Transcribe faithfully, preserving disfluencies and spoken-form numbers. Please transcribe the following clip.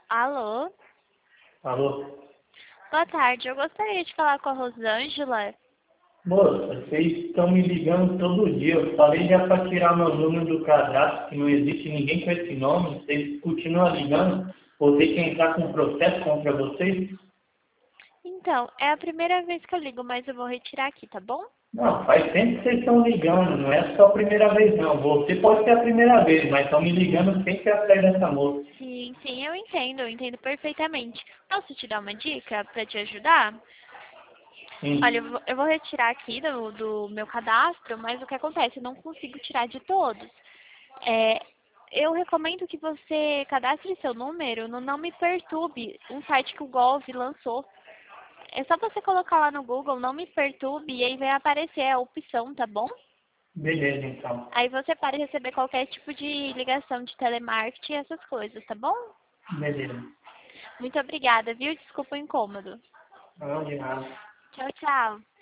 Alô? Alô? Boa tarde, eu gostaria de falar com a Rosângela. Moça, vocês estão me ligando todo dia. Eu falei já para tirar meu número do cadastro, que não existe ninguém com esse nome. Vocês continuam ligando. Vou ter que entrar com um processo contra vocês? Então, é a primeira vez que eu ligo, mas eu vou retirar aqui, tá bom? Não, faz tempo que vocês estão ligando. Não é só a primeira vez, não. Você pode ser a primeira vez, mas estão me ligando sempre atrás dessa moça. Sim, sim, eu entendo, eu entendo perfeitamente. Posso te dar uma dica para te ajudar? Olha, eu Sim. vou, eu vou retirar aqui do, do meu cadastro, mas o que acontece? Eu não consigo tirar de todos. É, eu recomendo que você cadastre seu número no Não Me Perturbe, um site que o Gov lançou. É só você colocar lá no Google, Não Me Perturbe, e aí vai aparecer a opção, tá bom? Beleza, então. Aí você para de receber qualquer tipo de ligação de telemarketing e essas coisas, tá bom? Beleza. Muito obrigada, viu? Desculpa o incômodo. Não, de nada. Tchau, tchau.